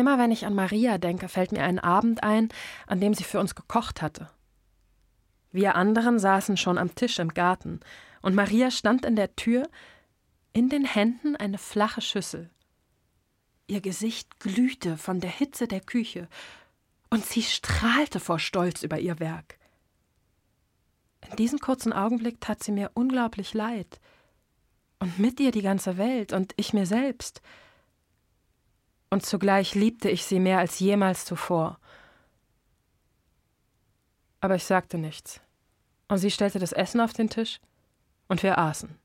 Immer wenn ich an Maria denke, fällt mir ein Abend ein, an dem sie für uns gekocht hatte. Wir anderen saßen schon am Tisch im Garten, und Maria stand in der Tür, in den Händen eine flache Schüssel. Ihr Gesicht glühte von der Hitze der Küche, und sie strahlte vor Stolz über ihr Werk. In diesem kurzen Augenblick tat sie mir unglaublich leid. Und mit ihr die ganze Welt und ich mir selbst. Und zugleich liebte ich sie mehr als jemals zuvor. Aber ich sagte nichts. Und sie stellte das Essen auf den Tisch und wir aßen.